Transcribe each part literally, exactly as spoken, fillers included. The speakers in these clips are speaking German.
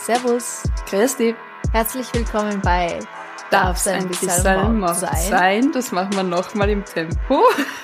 Servus. Grüß dich. Herzlich willkommen bei Darf's ein bisschen Mord sein? Das machen wir nochmal im Tempo.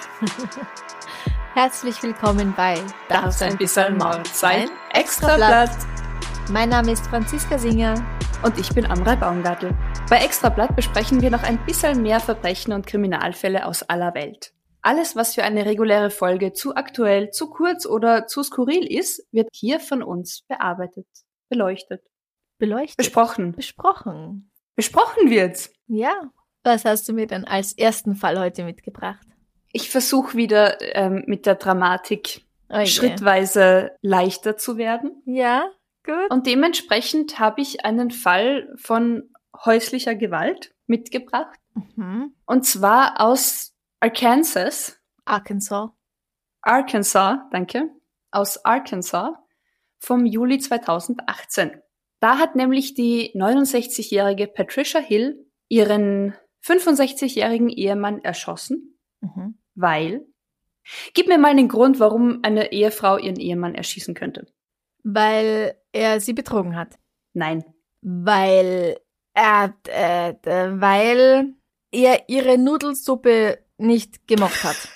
Herzlich willkommen bei Darf's ein bisschen Mord sein? Extrablatt. Mein Name ist Franziska Singer. Und ich bin Amrei Baumgartl. Bei Extrablatt besprechen wir noch ein bisschen mehr Verbrechen und Kriminalfälle aus aller Welt. Alles, was für eine reguläre Folge zu aktuell, zu kurz oder zu skurril ist, wird hier von uns bearbeitet, beleuchtet, Beleuchtet? besprochen. Besprochen. Besprochen wird's. Ja. Was hast du mir denn als ersten Fall heute mitgebracht? Ich versuche wieder ähm, mit der Dramatik Oh je. schrittweise leichter zu werden. Ja, gut. Und dementsprechend habe ich einen Fall von häuslicher Gewalt mitgebracht. Mhm. Und zwar aus Arkansas. Arkansas. Arkansas, danke. Aus Arkansas vom Juli zweitausendachtzehn. Da hat nämlich die neunundsechzigjährige Patricia Hill ihren fünfundsechzigjährigen Ehemann erschossen, Mhm. weil... Gib mir mal den Grund, warum eine Ehefrau ihren Ehemann erschießen könnte. Weil er sie betrogen hat. Nein. Weil er, äh, äh, weil er ihre Nudelsuppe nicht gemocht hat.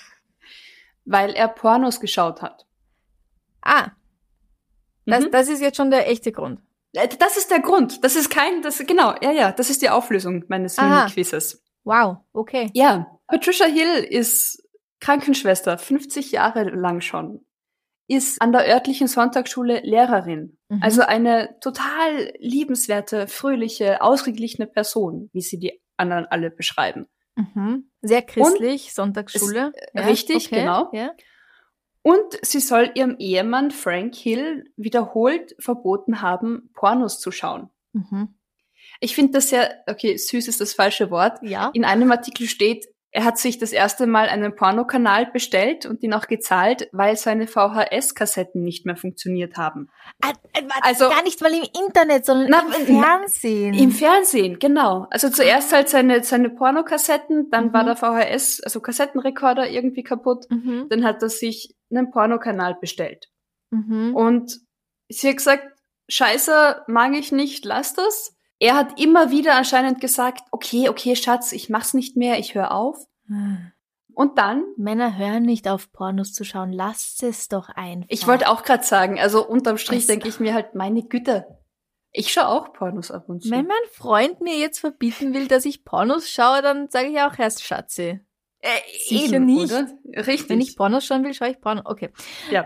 Weil er Pornos geschaut hat. Ah, das, Mhm. das ist jetzt schon der echte Grund. Äh, Das ist der Grund. Das ist kein, das, genau, ja, ja, das ist die Auflösung meines Aha. Mini-Quizzes. Wow, okay. Ja, Patricia Hill ist Krankenschwester, fünfzig Jahre lang schon. Ist an der örtlichen Sonntagsschule Lehrerin. Mhm. Also eine total liebenswerte, fröhliche, ausgeglichene Person, wie sie die anderen alle beschreiben. Mhm. Sehr christlich, Sonntagsschule. Ist, äh, richtig, genau. Ja. Und sie soll ihrem Ehemann Frank Hill wiederholt verboten haben, Pornos zu schauen. Mhm. Ich finde das sehr, okay, süß ist das falsche Wort. Ja. In einem Artikel steht, er hat sich das erste Mal einen Pornokanal bestellt und ihn auch gezahlt, weil seine V H S-Kassetten nicht mehr funktioniert haben. Ah, äh, warte, Also- gar nicht mal im Internet, sondern Na, im na, Fernsehen. Im Fernsehen, genau. Also zuerst halt seine, seine Pornokassetten, dann Mhm. war der V H S, also Kassettenrekorder irgendwie kaputt. Mhm. Dann hat er sich einen Pornokanal bestellt. Mhm. Und sie hat gesagt, Scheiße, mag ich nicht, lass das. Er hat immer wieder anscheinend gesagt, okay, okay, Schatz, ich mach's nicht mehr, ich höre auf. Und dann, Männer hören nicht auf, Pornos zu schauen. Lasst es doch einfach. ich wollte auch gerade sagen, also unterm Strich Es- denke ich mir halt, meine Güte, ich schaue auch Pornos ab und zu. Wenn mein Freund mir jetzt verbieten will, dass ich Pornos schaue, dann sage ich auch erst Schatzi. äh, Sicher eben, nicht. Oder? Richtig. Wenn ich Pornos schauen will, schaue ich Pornos. Okay. Ja.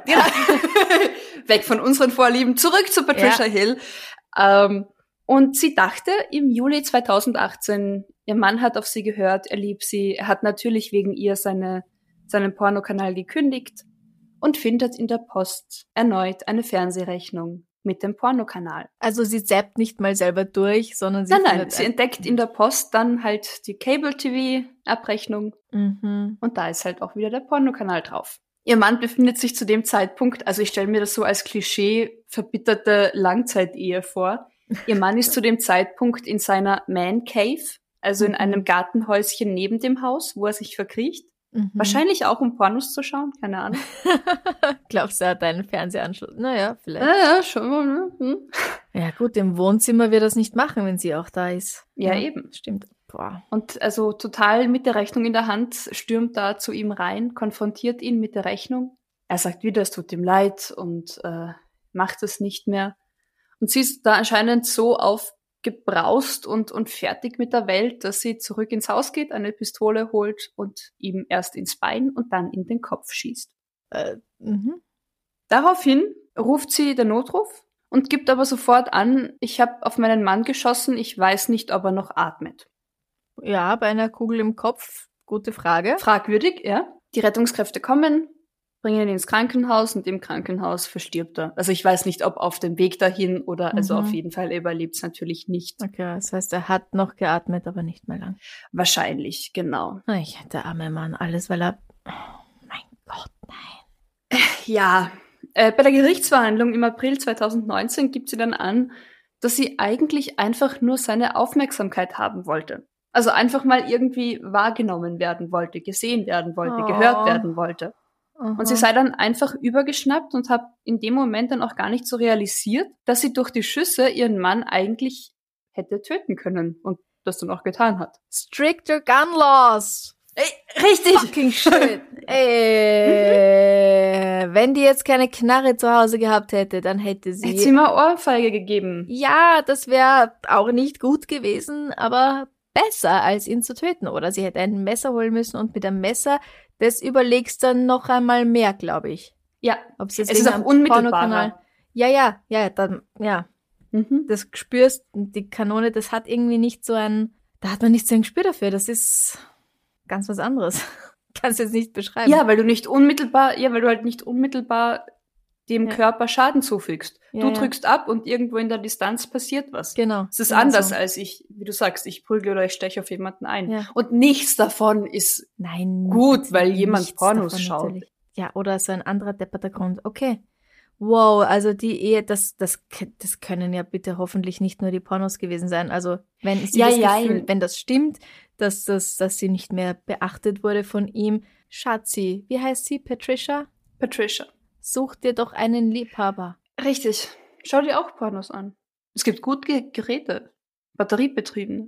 Weg von unseren Vorlieben, zurück zu Patricia Ja. Hill. Ähm, und sie dachte im Juli zweitausendachtzehn, ihr Mann hat auf sie gehört, er liebt sie, er hat natürlich wegen ihr seine, seinen Pornokanal gekündigt und findet in der Post erneut eine Fernsehrechnung mit dem Pornokanal. Also sie zappt nicht mal selber durch, sondern sie Nein, nein, findet sie ein- entdeckt in der Post dann halt die Cable-T V-Abrechnung. Mhm. Und da ist halt auch wieder der Pornokanal drauf. Ihr Mann befindet sich zu dem Zeitpunkt, also ich stelle mir das so als Klischee verbitterte Langzeitehe vor. Ihr Mann ist zu dem Zeitpunkt in seiner Man Cave, also in Mhm. einem Gartenhäuschen neben dem Haus, wo er sich verkriecht. Mhm. Wahrscheinlich auch, um Pornos zu schauen, keine Ahnung. Glaubst du, er hat einen Fernsehanschluss? Naja, vielleicht. Ja, ja, schon mal. Ne? Hm. Ja gut, im Wohnzimmer wird er das nicht machen, wenn sie auch da ist. Ja, eben. Stimmt. Boah. Und also total mit der Rechnung in der Hand stürmt da zu ihm rein, konfrontiert ihn mit der Rechnung. Er sagt wieder, es tut ihm leid und äh, macht es nicht mehr. Und sie ist da anscheinend so aufgebraust und, und fertig mit der Welt, dass sie zurück ins Haus geht, eine Pistole holt und ihm erst ins Bein und dann in den Kopf schießt. Äh, mhm. Daraufhin ruft sie den Notruf und gibt aber sofort an, ich habe auf meinen Mann geschossen, ich weiß nicht, ob er noch atmet. Ja, bei einer Kugel im Kopf, gute Frage. Fragwürdig, ja. Die Rettungskräfte kommen, bringen ihn ins Krankenhaus und im Krankenhaus verstirbt er. Also ich weiß nicht, ob auf dem Weg dahin oder, also Mhm. auf jeden Fall, er überlebt es natürlich nicht. Okay, das heißt, er hat noch geatmet, aber nicht mehr lang. Wahrscheinlich, genau. Ay, der arme Mann, alles, weil er... Oh, mein Gott, nein. Ja, äh, bei der Gerichtsverhandlung im April zweitausendneunzehn gibt sie dann an, dass sie eigentlich einfach nur seine Aufmerksamkeit haben wollte. Also einfach mal irgendwie wahrgenommen werden wollte, gesehen werden wollte, Oh. gehört werden wollte. Aha. Und sie sei dann einfach übergeschnappt und hat in dem Moment dann auch gar nicht so realisiert, dass sie durch die Schüsse ihren Mann eigentlich hätte töten können und das dann auch getan hat. Stricter gun laws. Ey, richtig! Fucking shit. Ey, wenn die jetzt keine Knarre zu Hause gehabt hätte, dann hätte sie... Hätte sie mal Ohrfeige gegeben. Ja, das wäre auch nicht gut gewesen, aber besser, als ihn zu töten. Oder sie hätte ein Messer holen müssen und mit einem Messer, das überlegst dann noch einmal mehr, glaube ich. Ja, Ob es es ist auch unmittelbarer. Ja, ja, ja, dann, ja. Mhm. Das spürst, die Kanone, das hat irgendwie nicht so ein, da hat man nicht so ein Gespür dafür. Das ist ganz was anderes. Kannst du jetzt nicht beschreiben. Ja, weil du nicht unmittelbar, ja, weil du halt nicht unmittelbar dem Ja. Körper Schaden zufügst. Ja, du ja. drückst ab und irgendwo in der Distanz passiert was. Genau. Es ist genau anders so. als ich, wie du sagst, ich prügle oder ich steche auf jemanden ein. Ja. Und nichts davon ist Nein. gut, weil jemand nichts Pornos davon schaut. natürlich. Ja, oder so ein anderer depperter Grund. Okay. Wow, also die Ehe, das, das, das können ja bitte hoffentlich nicht nur die Pornos gewesen sein. Also wenn sie Ja, das ja, Gefühl, ja. wenn das stimmt, dass das, dass sie nicht mehr beachtet wurde von ihm, Schatzi, wie heißt sie? Patricia? Patricia. Such dir doch einen Liebhaber. Richtig. Schau dir auch Pornos an. Es gibt gute Geräte. Batteriebetriebene.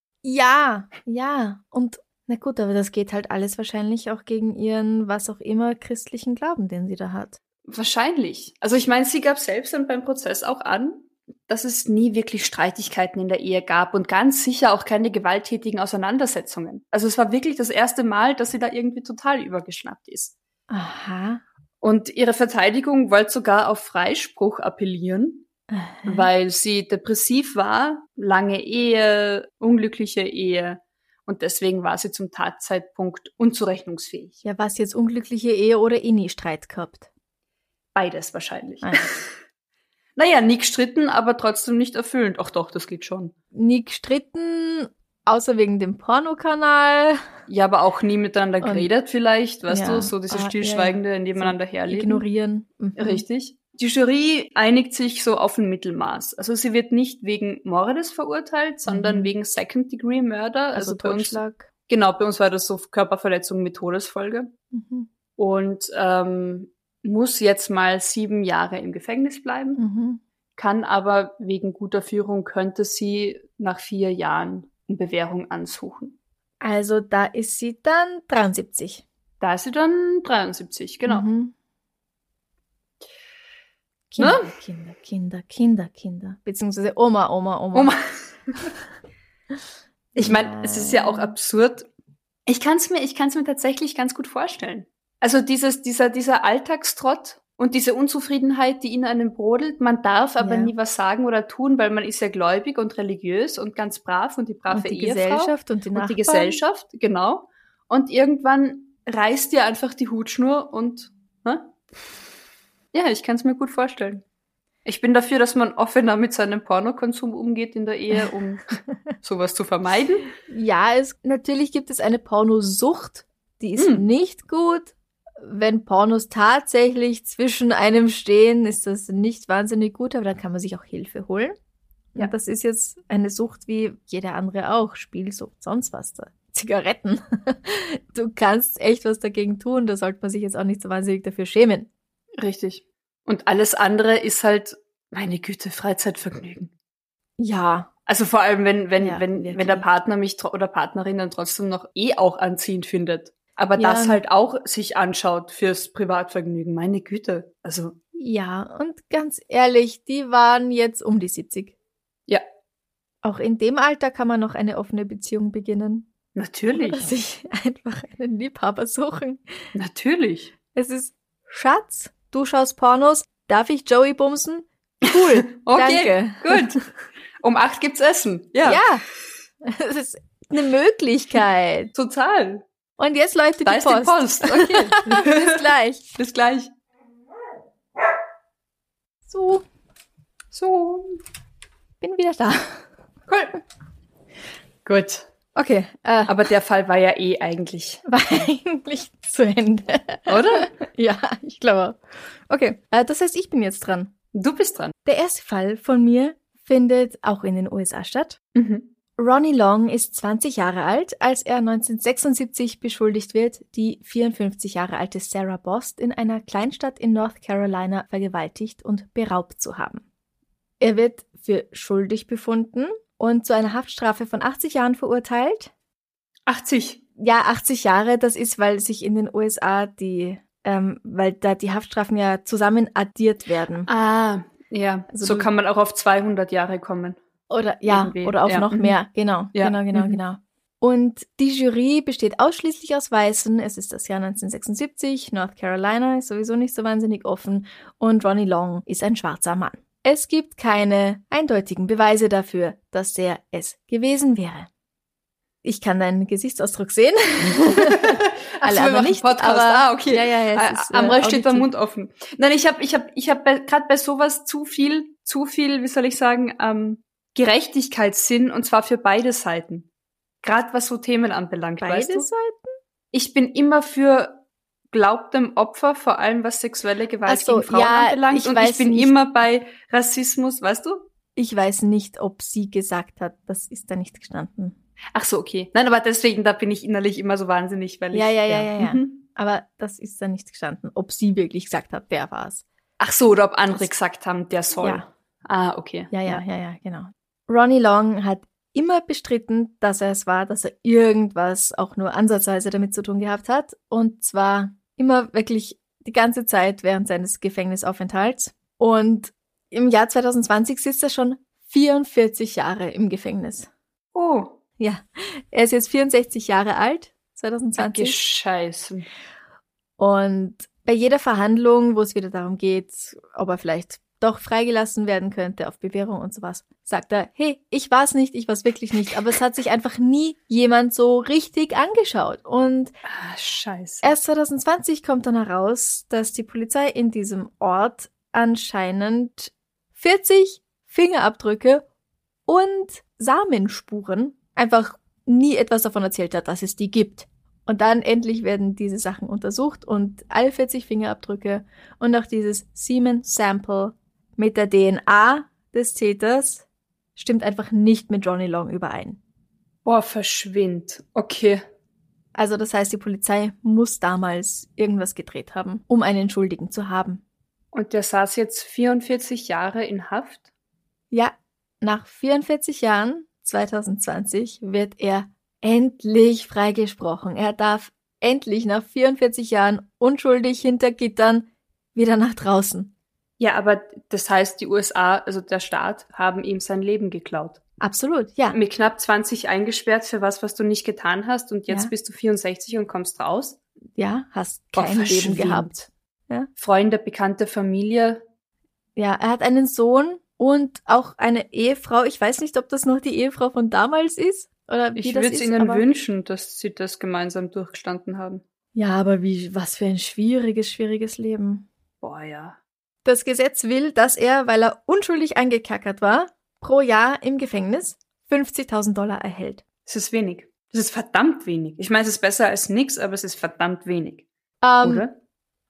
Ja, ja. Und na gut, aber das geht halt alles wahrscheinlich auch gegen ihren, was auch immer, christlichen Glauben, den sie da hat. Wahrscheinlich. Also ich meine, sie gab selbst dann beim Prozess auch an, dass es nie wirklich Streitigkeiten in der Ehe gab und ganz sicher auch keine gewalttätigen Auseinandersetzungen. Also es war wirklich das erste Mal, dass sie da irgendwie total übergeschnappt ist. Aha. Und ihre Verteidigung wollte sogar auf Freispruch appellieren, Aha. weil sie depressiv war, lange Ehe, unglückliche Ehe und deswegen war sie zum Tatzeitpunkt unzurechnungsfähig. Ja, was jetzt unglückliche Ehe oder eh nie Streit gehabt? Beides wahrscheinlich. Ah. Naja, nie gestritten, aber trotzdem nicht erfüllend. Ach doch, das geht schon. Nie gestritten, außer wegen dem Pornokanal. Ja, aber auch nie miteinander Und- geredet vielleicht, weißt Ja. du, so dieses Ah, stillschweigende nebeneinander herleben. Ignorieren. Mhm. Richtig. Die Jury einigt sich so auf ein Mittelmaß. Also sie wird nicht wegen Mordes verurteilt, sondern Mhm. wegen Second-Degree-Murder. Also, Also, bei uns, Totschlag. genau, bei uns war das so Körperverletzung mit Todesfolge. Mhm. Und ähm, muss jetzt mal sieben Jahre im Gefängnis bleiben, Mhm. kann aber wegen guter Führung, könnte sie nach vier Jahren eine Bewährung ansuchen. Also da ist sie dann dreiundsiebzig. Da ist sie dann dreiundsiebzig, genau. Mhm. Kinder, Ne? Kinder, Kinder, Kinder, Kinder. Beziehungsweise Oma, Oma, Oma. Oma. Ich meine, es ist ja auch Ja. absurd. Ich kann es mir, ich kann's mir tatsächlich ganz gut vorstellen. Also dieses, dieser, dieser Alltagstrott und diese Unzufriedenheit, die in einem brodelt, man darf aber Ja. nie was sagen oder tun, weil man ist ja gläubig und religiös und ganz brav und die brave Und die Ehefrau Gesellschaft und die und Nachbarn. die Gesellschaft, genau. Und irgendwann reißt dir einfach die Hutschnur und, ne? Ja, ich kann es mir gut vorstellen. Ich bin dafür, dass man offener mit seinem Pornokonsum umgeht in der Ehe, um sowas zu vermeiden. Ja, es, natürlich gibt es eine Pornosucht, die ist Mm. nicht gut. Wenn Pornos tatsächlich zwischen einem stehen, ist das nicht wahnsinnig gut, aber dann kann man sich auch Hilfe holen. Ja. Und das ist jetzt eine Sucht wie jeder andere auch. Spielsucht, sonst was da. Zigaretten. Du kannst echt was dagegen tun, da sollte man sich jetzt auch nicht so wahnsinnig dafür schämen. Richtig. Und alles andere ist halt, meine Güte, Freizeitvergnügen. Ja. Also vor allem, wenn, wenn, Ja, wenn, wirklich. wenn der Partner mich tro- oder Partnerin dann trotzdem noch eh auch anziehend findet. Aber Ja. das halt auch sich anschaut fürs Privatvergnügen. Meine Güte. Also, Ja, und ganz ehrlich, die waren jetzt um die siebzig. ja, Auch in dem Alter kann man noch eine offene Beziehung beginnen. Oder natürlich. sich einfach einen Liebhaber suchen. Natürlich. Es ist, Schatz, du schaust Pornos, darf ich Joey bumsen? Cool, Okay, danke. gut. Um acht gibt's Essen. Ja, Ja, es ist eine Möglichkeit. total. Und jetzt läuft die Da ist Post. die Post. Okay. Bis gleich. Bis gleich. So, So. bin wieder da. Cool. Gut. Okay, äh, Aber der Fall war ja eh eigentlich, war eigentlich zu Ende. oder? Ja, ich glaube. Okay, äh, das heißt, ich bin jetzt dran. Du bist dran. Der erste Fall von mir findet auch in den U S A statt. Mhm. Ronnie Long ist zwanzig Jahre alt, als er neunzehnhundertsechsundsiebzig beschuldigt wird, die vierundfünfzig Jahre alte Sarah Bost in einer Kleinstadt in North Carolina vergewaltigt und beraubt zu haben. Er wird für schuldig befunden und zu einer Haftstrafe von achtzig Jahren verurteilt. achtzig? Ja, achtzig Jahre, das ist, weil sich in den U S A die, ähm, weil da die Haftstrafen ja zusammen addiert werden. Ah, ja, also so kann man auch auf zweihundert Jahre kommen. Oder, ja, Irgendwie. oder auf ja. noch mehr, genau, ja. genau, genau, mhm. genau. Und die Jury besteht ausschließlich aus Weißen. Es ist das Jahr neunzehnhundertsechsundsiebzig, North Carolina ist sowieso nicht so wahnsinnig offen und Ronnie Long ist ein schwarzer Mann. Es gibt keine eindeutigen Beweise dafür, dass er es gewesen wäre. Ich kann deinen Gesichtsausdruck sehen. Alle aber nicht. Podcast. Aber, ah, okay. Ja, ja, ja, es ist, Am Rest äh, steht der Mund offen. Nein, ich habe, ich habe, ich habe gerade bei sowas zu viel, zu viel, wie soll ich sagen, ähm, Gerechtigkeitssinn und zwar für beide Seiten. Gerade was so Themen anbelangt, beide weißt du? Seiten? Ich bin immer für glaubt dem Opfer, vor allem was sexuelle Gewalt so, gegen Frauen ja, anbelangt ich und ich bin nicht. immer bei Rassismus, weißt du? Ich weiß nicht, ob sie gesagt hat, das ist da nicht gestanden. Ach so, okay. Nein, aber deswegen, da bin ich innerlich immer so wahnsinnig, weil ich... Ja, ja, ja, ja, ja. Mhm. Aber das ist da nicht gestanden, ob sie wirklich gesagt hat, der war's. Ach so, oder ob andere gesagt haben, der soll. Ja. Ah, okay. Ja, ja, ja, ja, genau. Ronnie Long hat immer bestritten, dass er es war, dass er irgendwas auch nur ansatzweise damit zu tun gehabt hat. Und zwar immer wirklich die ganze Zeit während seines Gefängnisaufenthalts. Und im Jahr zwanzig zwanzig sitzt er schon vierundvierzig Jahre im Gefängnis. Oh. Ja, er ist jetzt vierundsechzig Jahre alt, zwanzig zwanzig. Ach, Scheiße. Und bei jeder Verhandlung, wo es wieder darum geht, ob er vielleicht doch freigelassen werden könnte auf Bewährung und sowas, sagt er, hey, ich war's nicht, ich war's wirklich nicht. Aber es hat sich einfach nie jemand so richtig angeschaut. Und ah, Scheiße. erst zwanzig zwanzig kommt dann heraus, dass die Polizei in diesem Ort anscheinend vierzig Fingerabdrücke und Samenspuren einfach nie etwas davon erzählt hat, dass es die gibt. Und dann endlich werden diese Sachen untersucht und alle vierzig Fingerabdrücke und auch dieses Semen Sample mit der D N A des Täters stimmt einfach nicht mit Ronnie Long überein. Boah, verschwind. Okay. Also das heißt, die Polizei muss damals irgendwas gedreht haben, um einen Schuldigen zu haben. Und der saß jetzt vierundvierzig Jahre in Haft? Ja, nach vierundvierzig Jahren zwanzig zwanzig wird er endlich freigesprochen. Er darf endlich nach vierundvierzig Jahren unschuldig hinter Gittern wieder nach draußen. Ja, aber das heißt, die U S A, also der Staat, haben ihm sein Leben geklaut. Absolut, ja. Mit knapp zwanzig eingesperrt für was, was du nicht getan hast und jetzt ja. bist du vierundsechzig und kommst raus. Ja, hast kein Boah, Leben gehabt. Ja. Freunde, bekannte Familie. Ja, er hat einen Sohn und auch eine Ehefrau. Ich weiß nicht, ob das noch die Ehefrau von damals ist. Oder wie ich würde es ihnen wünschen, dass sie das gemeinsam durchgestanden haben. Ja, aber wie, was für ein schwieriges, schwieriges Leben. Boah, ja. Das Gesetz will, dass er, weil er unschuldig eingekackert war, pro Jahr im Gefängnis fünfzigtausend Dollar erhält. Das ist wenig. Das ist verdammt wenig. Ich meine, es ist besser als nix, aber es ist verdammt wenig. Ähm, Oder?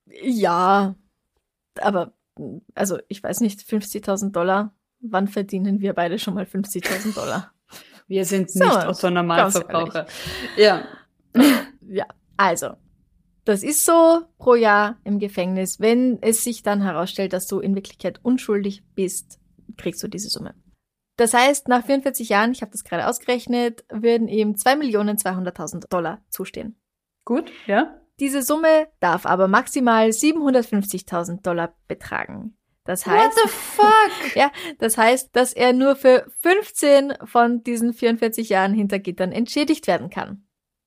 Ja, aber, also ich weiß nicht, fünfzigtausend Dollar, wann verdienen wir beide schon mal fünfzigtausend Dollar? Wir sind so, nicht Otto-Normalverbraucher. Ja. Ja, also, das ist so pro Jahr im Gefängnis. Wenn es sich dann herausstellt, dass du in Wirklichkeit unschuldig bist, kriegst du diese Summe. Das heißt, nach vierundvierzig Jahren, ich habe das gerade ausgerechnet, würden ihm zwei Millionen zweihunderttausend Dollar zustehen. Gut, ja. Diese Summe darf aber maximal siebenhundertfünfzigtausend Dollar betragen. Das heißt, What the fuck? Ja, das heißt, dass er nur für fünfzehn von diesen vierundvierzig Jahren hinter Gittern entschädigt werden kann.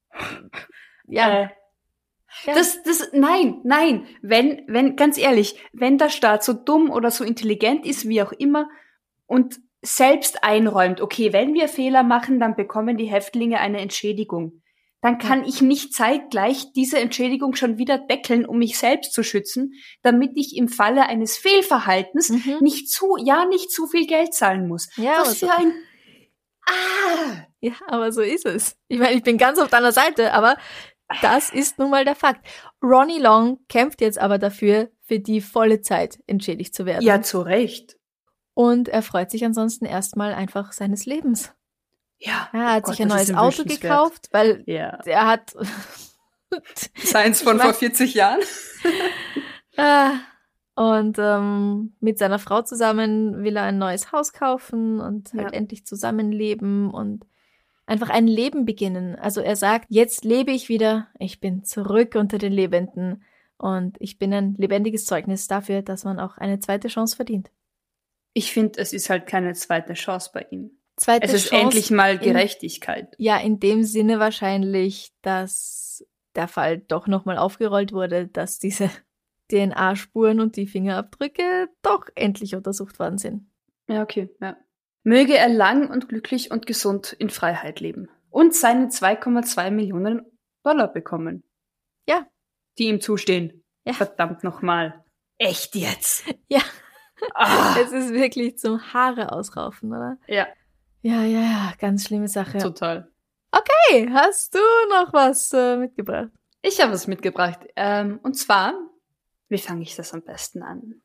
Ja. Äh, ja. Das, das, nein, nein. Wenn, wenn, ganz ehrlich, wenn der Staat so dumm oder so intelligent ist, wie auch immer, und selbst einräumt, okay, wenn wir Fehler machen, dann bekommen die Häftlinge eine Entschädigung. Dann kann ich nicht zeitgleich diese Entschädigung schon wieder deckeln, um mich selbst zu schützen, damit ich im Falle eines Fehlverhaltens mhm. nicht zu, ja, nicht zu viel Geld zahlen muss. Ja, was für so. ein, ah! Ja, aber so ist es. Ich meine, ich bin ganz auf deiner Seite, aber das ist nun mal der Fakt. Ronnie Long kämpft jetzt aber dafür, für die volle Zeit entschädigt zu werden. Ja, zu Recht. Und er freut sich ansonsten erstmal einfach seines Lebens. Ja, Er hat oh sich Gott, ein das ist neues Auto wünschenswert. gekauft, weil Ja. er hat Seins von Ich vor weiß- vierzig Jahren. Ah, und ähm, mit seiner Frau zusammen will er ein neues Haus kaufen und halt Ja. endlich zusammenleben und einfach ein Leben beginnen. Also er sagt, jetzt lebe ich wieder, ich bin zurück unter den Lebenden und ich bin ein lebendiges Zeugnis dafür, dass man auch eine zweite Chance verdient. Ich finde, es ist halt keine zweite Chance bei ihm. Zweite Es ist Chance endlich mal in- Gerechtigkeit. Ja, in dem Sinne wahrscheinlich, dass der Fall doch nochmal aufgerollt wurde, dass diese D N A-Spuren und die Fingerabdrücke doch endlich untersucht worden sind. Ja, okay, ja. Möge er lang und glücklich und gesund in Freiheit leben. Und seine zwei Komma zwei Millionen Dollar bekommen. Ja. Die ihm zustehen. Ja. Verdammt nochmal. Echt jetzt? Ja. Ah. Es ist wirklich zum Haare ausraufen, oder? Ja, Ja, ja, ja, ganz schlimme Sache. total. Hey, hast du noch was äh, mitgebracht? Ich habe was mitgebracht. Ähm, und zwar, wie fange ich das am besten an?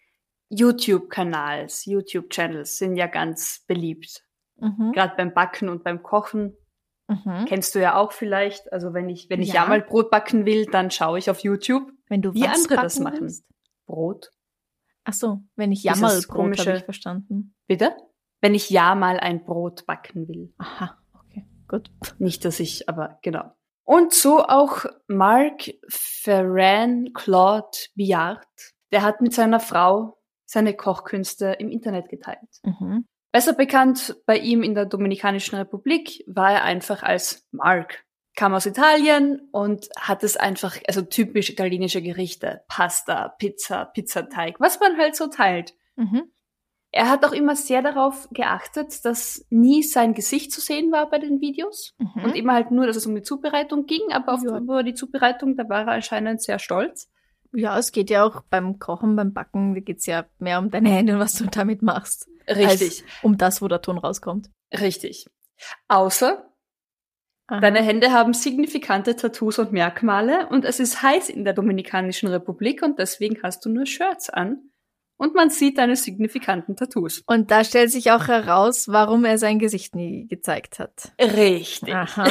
YouTube-Kanals, YouTube-Channels sind ja ganz beliebt. Mhm. Gerade beim Backen und beim Kochen. Mhm. Kennst du ja auch vielleicht. Also wenn ich, wenn ich Ja. ja mal Brot backen will, dann schaue ich auf YouTube, Wenn du wie was andere das backen machen. willst? Brot. Ach so, wenn ich Dieses Jammerlbrot komische- habe ich verstanden. Bitte? Wenn ich ja mal ein Brot backen will. Aha, okay, gut. Nicht, dass ich, aber genau. Und so auch Mark Ferran Claude Billard. Der hat mit seiner Frau seine Kochkünste im Internet geteilt. Mhm. Besser bekannt bei ihm in der Dominikanischen Republik war er einfach als Mark. Kam aus Italien und hat es einfach, also typisch italienische Gerichte, Pasta, Pizza, Pizzateig, was man halt so teilt. Mhm. Er hat auch immer sehr darauf geachtet, dass nie sein Gesicht zu sehen war bei den Videos. Mhm. Und immer halt nur, dass es um die Zubereitung ging, aber auf Ja. über die Zubereitung, da war er anscheinend sehr stolz. Ja, es geht ja auch beim Kochen, beim Backen, da geht's ja mehr um deine Hände und was du damit machst. Richtig, Als um das, wo der Ton rauskommt. richtig. Außer, Aha. deine Hände haben signifikante Tattoos und Merkmale und es ist heiß in der Dominikanischen Republik und deswegen hast du nur Shirts an und man sieht deine signifikanten Tattoos. Und da stellt sich auch heraus, warum er sein Gesicht nie gezeigt hat. Richtig. Aha.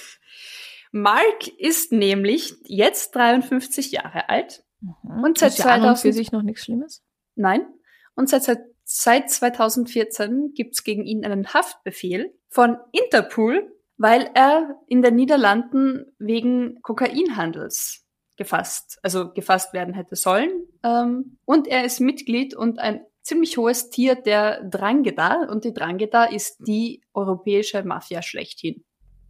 Mark ist nämlich jetzt dreiundfünfzig Jahre alt. Mhm. Und seit ist ja an und für zweitausend sich noch nichts Schlimmes. Nein. Und seit, seit, seit zweitausendvierzehn gibt's gegen ihn einen Haftbefehl von Interpol, weil er in den Niederlanden wegen Kokainhandels gefasst, also gefasst werden hätte sollen. Ähm, und er ist Mitglied und ein ziemlich hohes Tier der Drangheta. Und die Drangheta ist die europäische Mafia schlechthin.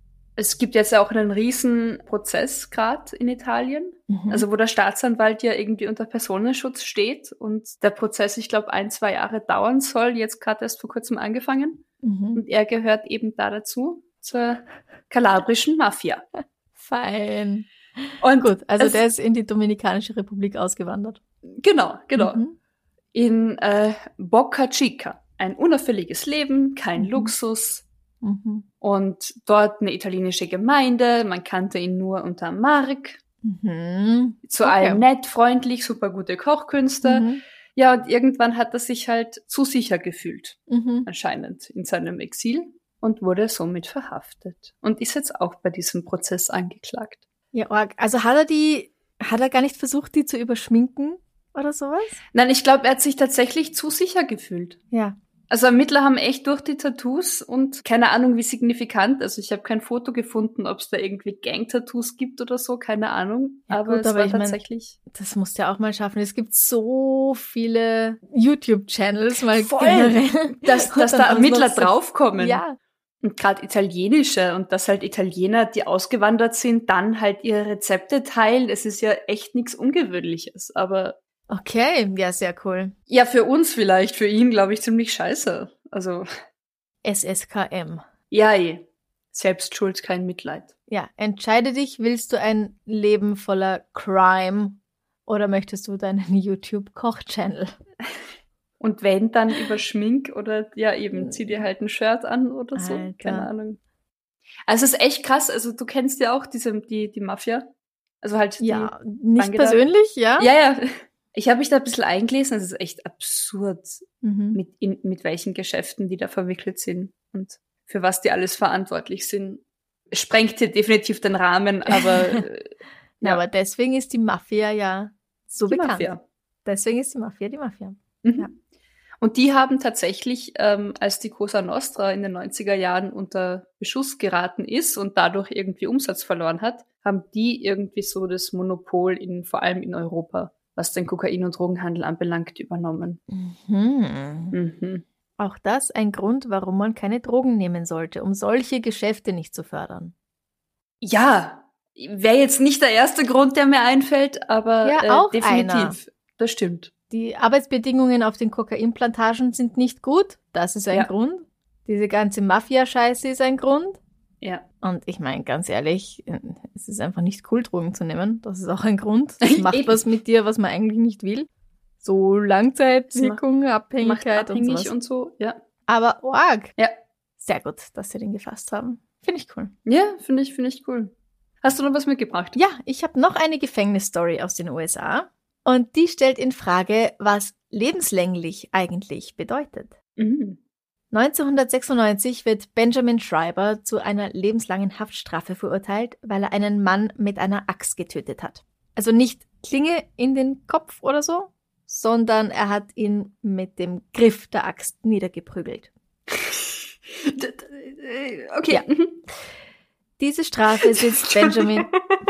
Es gibt jetzt auch einen riesen Prozess gerade in Italien, Mhm. also wo der Staatsanwalt ja irgendwie unter Personenschutz steht und der Prozess, ich glaube, ein, zwei Jahre dauern soll, jetzt gerade erst vor kurzem angefangen. Mhm. Und er gehört eben da dazu, zur kalabrischen Mafia. Fein. Und Gut, also es- der ist in die Dominikanische Republik ausgewandert. Genau, genau. Mhm. In äh, Boca Chica. Ein unauffälliges Leben, kein Mhm. Luxus. Mhm. Und dort eine italienische Gemeinde. Man kannte ihn nur unter Mark. Mhm. Zu Okay. allem nett, freundlich, super gute Kochkünste. Mhm. Ja, und irgendwann hat er sich halt zu sicher gefühlt, Mhm. anscheinend, in seinem Exil und wurde somit verhaftet. Und ist jetzt auch bei diesem Prozess angeklagt. Ja, arg. Also hat er die, hat er gar nicht versucht, die zu überschminken oder sowas? Nein, ich glaube, er hat sich tatsächlich zu sicher gefühlt. Ja. Also Ermittler haben echt durch die Tattoos und keine Ahnung, wie signifikant, also ich habe kein Foto gefunden, ob es da irgendwie Gang-Tattoos gibt oder so, keine Ahnung. Ja, aber gut, es aber war ich mein- tatsächlich... Das musst du ja auch mal schaffen. Es gibt so viele YouTube-Channels, mal Voll. generell. dass, Und dass dann da auch Ermittler noch so- draufkommen. Ja. Und gerade italienische und dass halt Italiener, die ausgewandert sind, dann halt ihre Rezepte teilen. Es ist ja echt nichts Ungewöhnliches. Aber Okay, ja, sehr cool. ja, für uns vielleicht, für ihn glaube ich ziemlich scheiße. Also, S S K M. ja, eh. Selbst schuld, kein Mitleid. Ja, entscheide dich, willst du ein Leben voller Crime oder möchtest du deinen YouTube-Koch-Channel? Und wenn, dann über Schmink oder ja eben, zieh dir halt ein Shirt an oder so. Alter. Keine Ahnung. Also es ist echt krass. Also du kennst ja auch diese, die, die Mafia. Also halt die, Ja, nicht Drangheta. persönlich, ja? Ja, ja. Ich habe mich da ein bisschen eingelesen. Es ist echt absurd, Mhm. mit, in, mit welchen Geschäften die da verwickelt sind. Und für was die alles verantwortlich sind. Sprengt hier definitiv den Rahmen, aber äh, Na, ja. aber deswegen ist die Mafia ja so Die bekannt. Mafia. Deswegen ist die Mafia die Mafia. Mhm. Ja. Und die haben tatsächlich, ähm, als die Cosa Nostra in den neunziger Jahren unter Beschuss geraten ist und dadurch irgendwie Umsatz verloren hat, haben die irgendwie so das Monopol in, vor allem in Europa, was den Kokain- und Drogenhandel anbelangt, übernommen. Mhm. Mhm. Auch das ein Grund, warum man keine Drogen nehmen sollte, um solche Geschäfte nicht zu fördern. Ja, wäre jetzt nicht der erste Grund, der mir einfällt, aber Ja, äh, auch definitiv. einer. Das stimmt. Die Arbeitsbedingungen auf den Kokainplantagen sind nicht gut. Das ist ein Ja. Grund. Diese ganze Mafia-Scheiße ist ein Grund. Ja. Und ich meine, ganz ehrlich, es ist einfach nicht cool, Drogen zu nehmen. Das ist auch ein Grund. Das macht Eben. was mit dir, was man eigentlich nicht will. So Langzeitwirkung, Macht Abhängigkeit und abhängig sowas. und so, ja. Aber arg. Ja. Sehr gut, dass sie den gefasst haben. Finde ich cool. Ja, finde ich, finde ich cool. Hast du noch was mitgebracht? Ja, ich habe noch eine Gefängnisstory aus den U S A. Und die stellt in Frage, was lebenslänglich eigentlich bedeutet. Mhm. neunzehnhundertsechsundneunzig wird Benjamin Schreiber zu einer lebenslangen Haftstrafe verurteilt, weil er einen Mann mit einer Axt getötet hat. Also nicht Klinge in den Kopf oder so, sondern er hat ihn mit dem Griff der Axt niedergeprügelt. D- d- Okay. Ja. Diese Strafe sitzt Benjamin...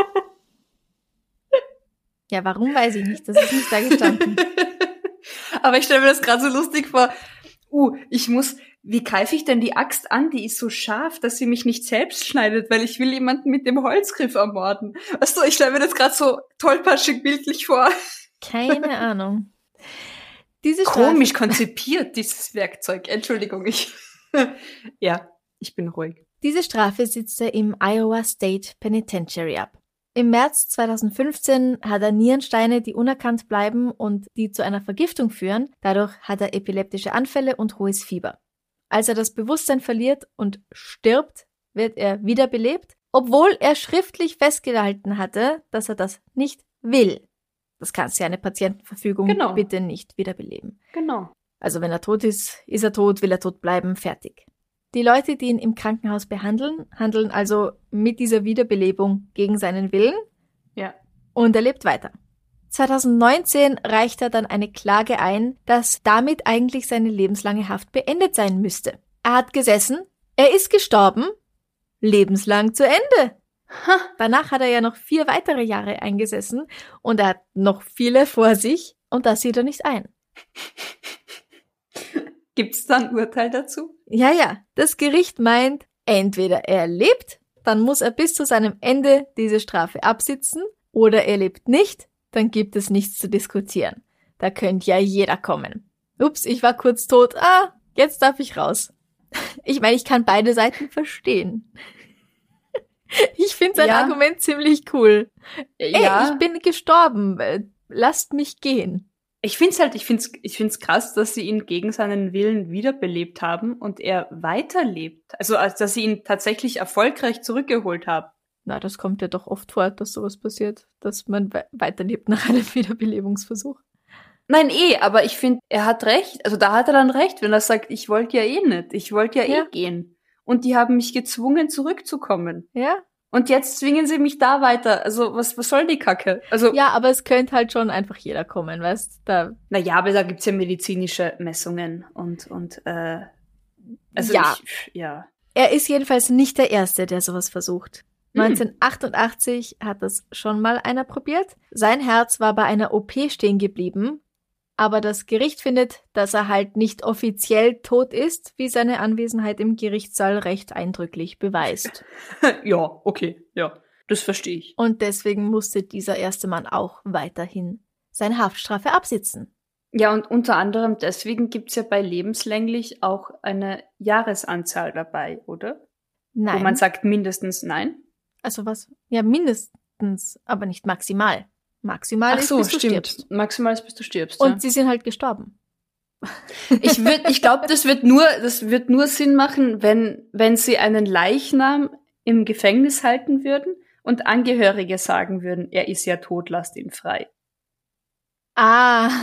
Ja, warum weiß ich nicht, das ist nicht da gestanden. Aber ich stelle mir das gerade so lustig vor. Uh, ich muss, wie greife ich denn die Axt an? Die ist so scharf, dass sie mich nicht selbst schneidet, weil ich will jemanden mit dem Holzgriff ermorden. Weißt du, ich stelle mir das gerade so tollpatschig bildlich vor. Keine Ahnung. Diese Strafe, Komisch konzipiert, dieses Werkzeug. Entschuldigung, ich... Ja, ich bin ruhig. diese Strafe sitzt er im Iowa State Penitentiary ab. Im März zweitausendfünfzehn hat er Nierensteine, die unerkannt bleiben und die zu einer Vergiftung führen. Dadurch hat er epileptische Anfälle und hohes Fieber. Als er das Bewusstsein verliert und stirbt, wird er wiederbelebt, obwohl er schriftlich festgehalten hatte, dass er das nicht will. Das kannst du ja eine Patientenverfügung Genau. bitte nicht wiederbeleben. Genau. Also wenn er tot ist, ist er tot, will er tot bleiben, fertig. Die Leute, die ihn im Krankenhaus behandeln, handeln also mit dieser Wiederbelebung gegen seinen Willen Ja. und er lebt weiter. zweitausendneunzehn reicht er dann eine Klage ein, dass damit eigentlich seine lebenslange Haft beendet sein müsste. Er hat gesessen, er ist gestorben, lebenslang zu Ende. Ha. Danach hat er ja noch vier weitere Jahre eingesessen und er hat noch viele vor sich und das sieht er nicht ein. Gibt's da ein Urteil dazu? Ja, ja, das Gericht meint, entweder er lebt, dann muss er bis zu seinem Ende diese Strafe absitzen, oder er lebt nicht, dann gibt es nichts zu diskutieren. Da könnte ja jeder kommen. Ups, ich war kurz tot, ah, jetzt darf ich raus. Ich meine, ich kann beide Seiten verstehen. Ich finde sein Ja. Argument ziemlich cool. Ey, Ja. ich bin gestorben, äh, lasst mich gehen. Ich find's halt, ich find's, ich find's krass, dass sie ihn gegen seinen Willen wiederbelebt haben und er weiterlebt. Also, als dass sie ihn tatsächlich erfolgreich zurückgeholt haben. Na, das kommt ja doch oft vor, dass sowas passiert, dass man we- weiterlebt nach einem Wiederbelebungsversuch. Nein, eh, aber ich finde, er hat recht. Also da hat er dann recht, wenn er sagt, ich wollte ja eh nicht. Ich wollte ja, Ja. eh gehen. Und die haben mich gezwungen, zurückzukommen. Ja? Und jetzt zwingen sie mich da weiter. Also, was, was soll die Kacke? Also, Ja, aber es könnte halt schon einfach jeder kommen, weißt da. na ja, aber da gibt's ja medizinische Messungen und, und, äh, also Ja. ich, ja. Er ist jedenfalls nicht der Erste, der sowas versucht. Hm. neunzehnhundertachtundachtzig hat das schon mal einer probiert. Sein Herz war bei einer O P stehen geblieben, aber das Gericht findet, dass er halt nicht offiziell tot ist, wie seine Anwesenheit im Gerichtssaal recht eindrücklich beweist. Ja, okay, ja. Das verstehe ich. Und deswegen musste dieser erste Mann auch weiterhin seine Haftstrafe absitzen. Ja, und unter anderem deswegen gibt's ja bei lebenslänglich auch eine Jahresanzahl dabei, oder? Nein. Wo man sagt mindestens nein. Also was? Ja, mindestens, aber nicht maximal. Maximal ist, bis du stirbst. Maximal ist, bis du stirbst. Und ja. sie sind halt gestorben. Ich würd, ich glaube, das wird nur, das wird nur Sinn machen, wenn, wenn sie einen Leichnam im Gefängnis halten würden und Angehörige sagen würden, er ist ja tot, lasst ihn frei. Ah,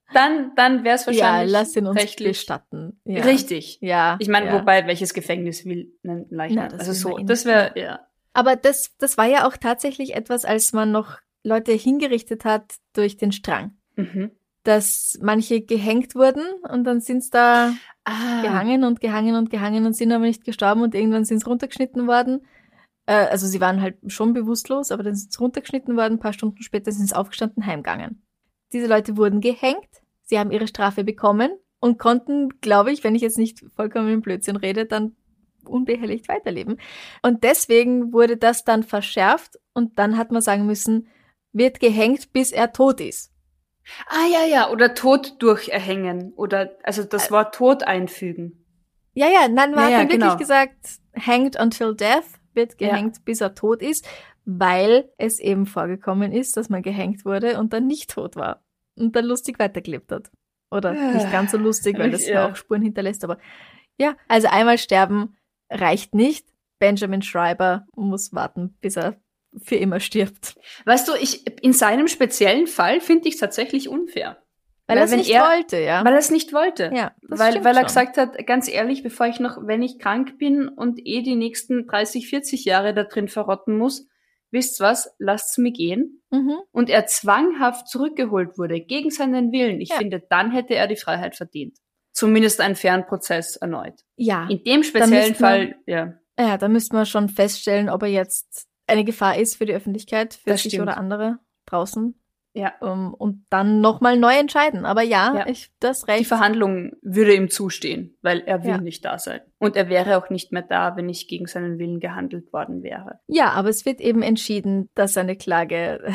dann, dann wäre es Ja, wahrscheinlich lass ihn uns rechtlich bestatten. Ja. richtig. Ja. Ich meine, ja. wobei, welches Gefängnis will einen Leichnam? Na, das also will so, man eh das nicht, wäre, ja. Aber das, das war ja auch tatsächlich etwas, als man noch Leute hingerichtet hat durch den Strang. Mhm. Dass manche gehängt wurden und dann sind's da Ah, gehangen und gehangen und gehangen und sind aber nicht gestorben und irgendwann sind's runtergeschnitten worden. Äh, also sie waren halt schon bewusstlos, aber dann sind's runtergeschnitten worden, ein paar Stunden später sind's aufgestanden, heimgegangen. Diese Leute wurden gehängt, sie haben ihre Strafe bekommen und konnten, glaube ich, wenn ich jetzt nicht vollkommen im Blödsinn rede, dann unbehelligt weiterleben. Und deswegen wurde das dann verschärft und dann hat man sagen müssen, wird gehängt, bis er tot ist. ah ja, ja, oder Tod durch erhängen oder also das Wort Tod einfügen. Ja, ja, dann Ja, hat ja, man wirklich genau. gesagt, hanged until death, wird gehängt, bis er tot ist, weil es eben vorgekommen ist, dass man gehängt wurde und dann nicht tot war und dann lustig weitergelebt hat. Oder Ja. nicht ganz so lustig, weil das Ja. auch Spuren hinterlässt, aber ja, also einmal sterben reicht nicht. Benjamin Schreiber muss warten, bis er für immer stirbt. Weißt du, ich in seinem speziellen Fall finde ich es tatsächlich unfair. Weil, Weil er es wenn nicht er- wollte, ja. Weil er es nicht wollte. ja, das weil stimmt weil er schon. gesagt hat, ganz ehrlich, bevor ich noch, wenn ich krank bin und eh die nächsten dreißig, vierzig Jahre da drin verrotten muss, wisst's was, lasst's mir gehen. Mhm. Und er zwanghaft zurückgeholt wurde, gegen seinen Willen. Ich Ja. finde, dann hätte er die Freiheit verdient. Zumindest einen fairen Prozess erneut. Ja, In dem speziellen müsste man- Fall, ja. ja, da müsste man schon feststellen, ob er jetzt eine Gefahr ist für die Öffentlichkeit, für Das sich stimmt. oder andere draußen. Ja. Um, und dann nochmal neu entscheiden. Aber ja, Ja. ich das Die recht. Verhandlung würde ihm zustehen, weil er will Ja. nicht da sein. Und er wäre auch nicht mehr da, wenn nicht gegen seinen Willen gehandelt worden wäre. Ja, aber es wird eben entschieden, dass seine Klage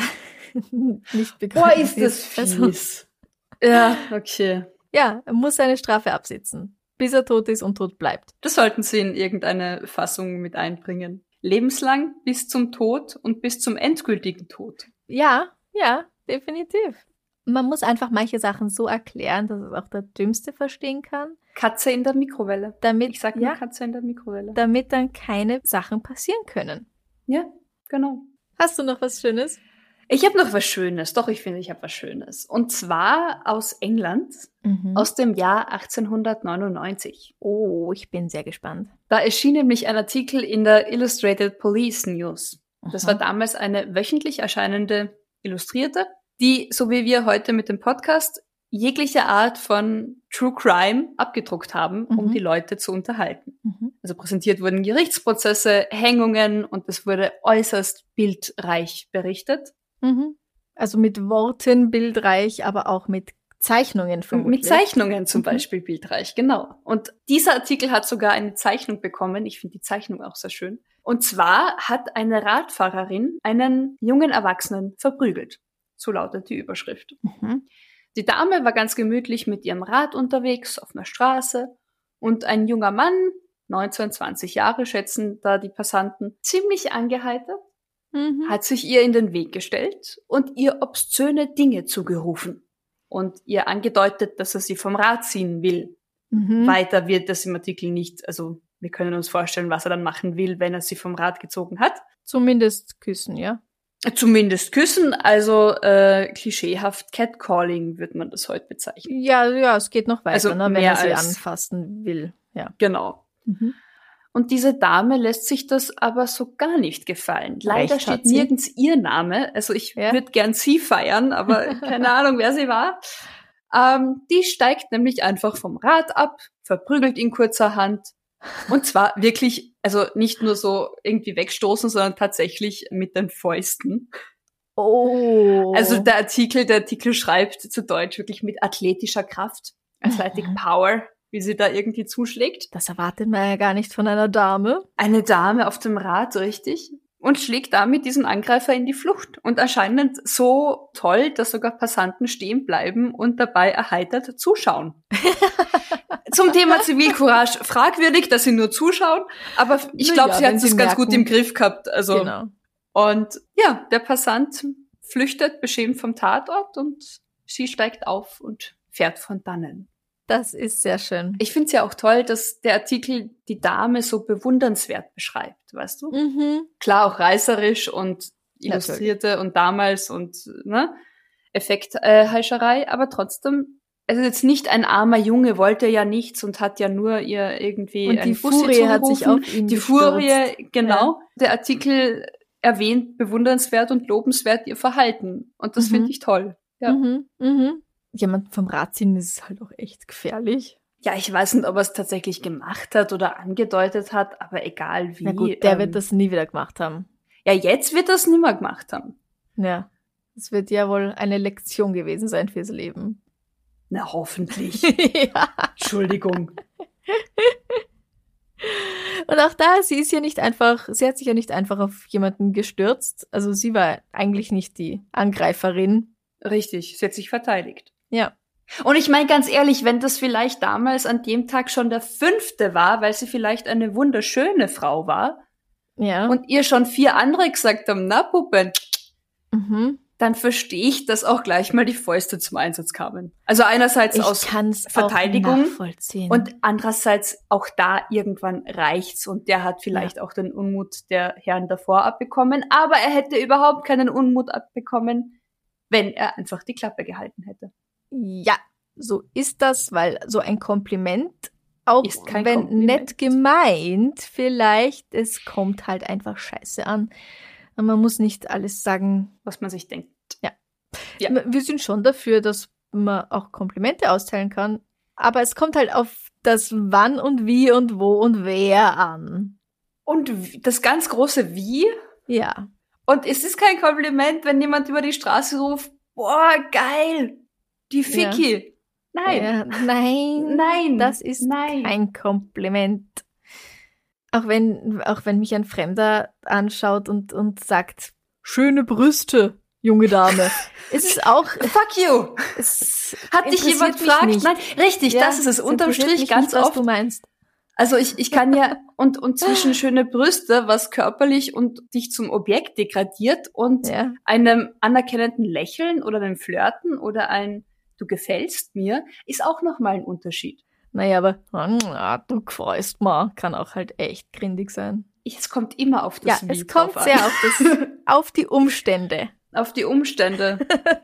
nicht begründet Boah, ist das Also, fies. Ja, okay. ja, er muss seine Strafe absitzen, bis er tot ist und tot bleibt. Das sollten Sie in irgendeine Fassung mit einbringen. Lebenslang bis zum Tod und bis zum endgültigen Tod. Ja, ja, definitiv. Man muss einfach manche Sachen so erklären, dass es auch der Dümmste verstehen kann, Katze in der Mikrowelle. damit, Ich sag nur ja, Katze in der Mikrowelle. damit dann keine Sachen passieren können. Ja, genau. Hast du noch was Schönes? Ich habe noch was Schönes. Doch, ich finde, ich habe was Schönes. Und zwar aus England, Mhm. aus dem Jahr achtzehnhundertneunundneunzig. Oh, ich bin sehr gespannt. Da erschien nämlich ein Artikel in der Illustrated Police News. Das Aha. war damals eine wöchentlich erscheinende Illustrierte, die, so wie wir heute mit dem Podcast, jegliche Art von True Crime abgedruckt haben, um Mhm. die Leute zu unterhalten. Mhm. Also präsentiert wurden Gerichtsprozesse, Hängungen und es wurde äußerst bildreich berichtet. Mhm. Also mit Worten bildreich, aber auch mit Zeichnungen vermutlich. Mit Zeichnungen zum Mhm. Beispiel bildreich, genau. Und dieser Artikel hat sogar eine Zeichnung bekommen. Ich finde die Zeichnung auch sehr schön. Und zwar hat eine Radfahrerin einen jungen Erwachsenen verprügelt. So lautet die Überschrift. Mhm. Die Dame war ganz gemütlich mit ihrem Rad unterwegs auf einer Straße und ein junger Mann, neunzehn, zwanzig Jahre schätzen da die Passanten, ziemlich angeheitert, Mhm. hat sich ihr in den Weg gestellt und ihr obszöne Dinge zugerufen und ihr angedeutet, dass er sie vom Rad ziehen will. Mhm. Weiter wird das im Artikel nicht, also wir können uns vorstellen, was er dann machen will, wenn er sie vom Rad gezogen hat. Zumindest küssen, ja. Zumindest küssen, also äh, klischeehaft Catcalling wird man das heute bezeichnen. Ja, ja, es geht noch weiter, Also ne, wenn mehr er sie als- anfassen will. Ja. Genau. Mhm. Und diese Dame lässt sich das aber so gar nicht gefallen. Leider Recht hat steht sie. nirgends ihr Name. Also ich Ja. würde gern sie feiern, aber keine Ahnung, wer sie war. Ähm, die steigt nämlich einfach vom Rad ab, verprügelt ihn kurzerhand. Und zwar wirklich, also nicht nur so irgendwie wegstoßen, sondern tatsächlich mit den Fäusten. Oh. Also der Artikel, der Artikel schreibt zu Deutsch wirklich mit athletischer Kraft, Athletic Mhm. Power, wie sie da irgendwie zuschlägt. Das erwartet man ja gar nicht von einer Dame. Eine Dame auf dem Rad, richtig? Und schlägt damit diesen Angreifer in die Flucht. Und anscheinend so toll, dass sogar Passanten stehen bleiben und dabei erheitert zuschauen. Zum Thema Zivilcourage fragwürdig, dass sie nur zuschauen, aber ich Na glaube, ja, sie wenn hat sie es ganz merken- gut im Griff gehabt. Also Genau. und ja, der Passant flüchtet beschämt vom Tatort und sie steigt auf und fährt von dannen. Das ist sehr schön. Ich finde es ja auch toll, dass der Artikel die Dame so bewundernswert beschreibt, weißt du? Mhm. Klar, auch reißerisch und Illustrierte und damals und ne, Effektheischerei, aber trotzdem also jetzt nicht ein armer Junge, wollte ja nichts und hat ja nur ihr irgendwie Und die einen Bussi Furie hat sich zugerufen. auf ihn Die gestürzt. Furie, genau. Der Artikel erwähnt bewundernswert und lobenswert ihr Verhalten. Und das Mhm. finde ich toll. Ja. Mhm, mhm. Jemand vom Rad ziehen ist halt auch echt gefährlich. Ja, ich weiß nicht, ob er es tatsächlich gemacht hat oder angedeutet hat, aber egal wie. Na gut, der ähm, wird das nie wieder gemacht haben. Ja, jetzt wird er es nimmer gemacht haben. Ja, das wird ja wohl eine Lektion gewesen sein fürs Leben. Na, hoffentlich. Ja. Entschuldigung. Und auch da, sie ist ja nicht einfach, sie hat sich ja nicht einfach auf jemanden gestürzt. Also sie war eigentlich nicht die Angreiferin. Richtig, sie hat sich verteidigt. Ja. Und ich meine ganz ehrlich, wenn das vielleicht damals an dem Tag schon der fünfte war, weil sie vielleicht eine wunderschöne Frau war Ja. und ihr schon vier andere gesagt haben, na Puppen, mhm. dann verstehe ich, dass auch gleich mal die Fäuste zum Einsatz kamen. Also einerseits Ich aus kann's Verteidigung auch nachvollziehen. und andererseits auch da irgendwann reicht's und der hat vielleicht ja. auch den Unmut der Herren davor abbekommen, aber er hätte überhaupt keinen Unmut abbekommen, wenn er einfach die Klappe gehalten hätte. Ja, so ist das, weil so ein Kompliment, auch Ist kein wenn Kompliment. nett gemeint, vielleicht, es kommt halt einfach scheiße an. Und man muss nicht alles sagen, Was man sich denkt. Ja. Ja. Wir sind schon dafür, dass man auch Komplimente austeilen kann, aber es kommt halt auf das Wann und Wie und Wo und Wer an. Und w- das ganz große Wie. Ja. Und es ist kein Kompliment, wenn jemand über die Straße ruft, boah, geil, die Ficky. Nein, Ja, nein. nein, Das ist nein. kein Kompliment. Auch wenn, auch wenn mich ein Fremder anschaut und, und sagt, schöne Brüste, junge Dame. Es ist auch, Fuck you. es Hat dich jemand interessiert mich gefragt? nicht. Nein, richtig, Ja, das ist es. Unterm interessiert Strich mich ganz nicht, was oft. du meinst. Also ich, ich kann ja, und, und zwischen schöne Brüste, was körperlich und dich zum Objekt degradiert und Ja. einem anerkennenden Lächeln oder einem Flirten oder ein du gefällst mir, ist auch nochmal ein Unterschied. Naja, aber ah, du gefällst mir, kann auch halt echt grindig sein. Es kommt immer auf Ja, das Wie es kommt drauf sehr an. auf, das, auf die Umstände. Auf die Umstände.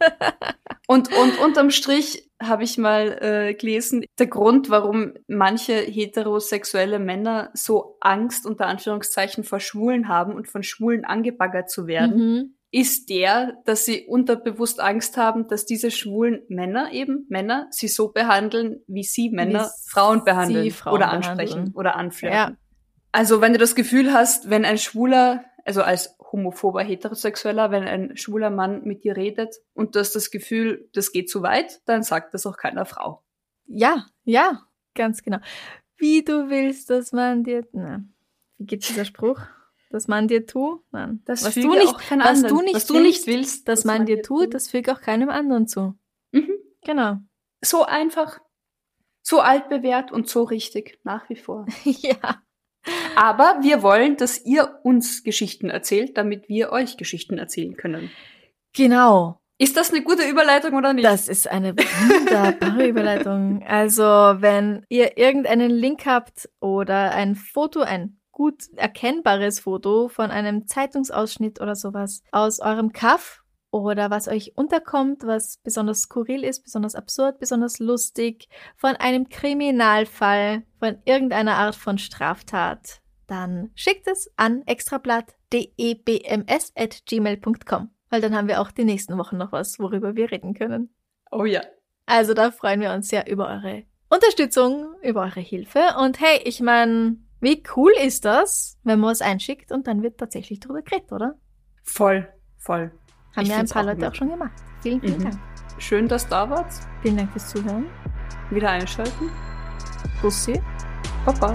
Und, und unterm Strich habe ich mal äh, gelesen, der Grund, warum manche heterosexuelle Männer so Angst unter Anführungszeichen vor Schwulen haben und von Schwulen angebaggert zu werden, Mhm. ist der, dass sie unterbewusst Angst haben, dass diese schwulen Männer eben, Männer, sie so behandeln, wie sie Männer Wie Frauen behandeln sie Frauen oder behandeln. ansprechen oder anflirten. Ja. Also wenn du das Gefühl hast, wenn ein Schwuler, also als homophober Heterosexueller, wenn ein schwuler Mann mit dir redet und du hast das Gefühl, das geht zu weit, dann sagt das auch keiner Frau. Ja, ja, ganz genau. Wie du willst, dass man dir, na, wie geht dieser Spruch? Dass man dir tu? Nein. Das was füge du nicht, auch keinem was anderen. du nicht Was du willst, nicht willst, dass man dir tut, das füge auch keinem anderen zu. Mhm. Genau. So einfach, so altbewährt und so richtig, nach wie vor. Ja. Aber wir wollen, dass ihr uns Geschichten erzählt, damit wir euch Geschichten erzählen können. Genau. Ist das eine gute Überleitung oder nicht? Das ist eine wunderbare Überleitung. Also, wenn ihr irgendeinen Link habt oder ein Foto, ein gut erkennbares Foto von einem Zeitungsausschnitt oder sowas aus eurem Kaff oder was euch unterkommt, was besonders skurril ist, besonders absurd, besonders lustig, von einem Kriminalfall, von irgendeiner Art von Straftat, dann schickt es an extrablatt punkt d e b m s at gmail punkt com, weil dann haben wir auch die nächsten Wochen noch was, worüber wir reden können. Oh ja. Also da freuen wir uns sehr über eure Unterstützung, über eure Hilfe und hey, ich meine, wie cool ist das, wenn man was einschickt und dann wird tatsächlich drüber geredet, oder? Voll, voll. Haben Ich ja ein find's paar auch Leute gut. auch schon gemacht. Vielen, vielen Mhm. Dank. Schön, dass du da wart. Vielen Dank fürs Zuhören. Wieder einschalten. Bussi. Baba.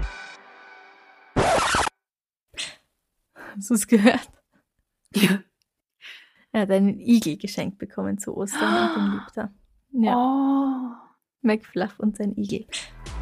Hast du es gehört? Ja. Er hat einen Igel geschenkt bekommen zu Ostern und den liebt er. Ja, Oh. McFluff und sein Igel.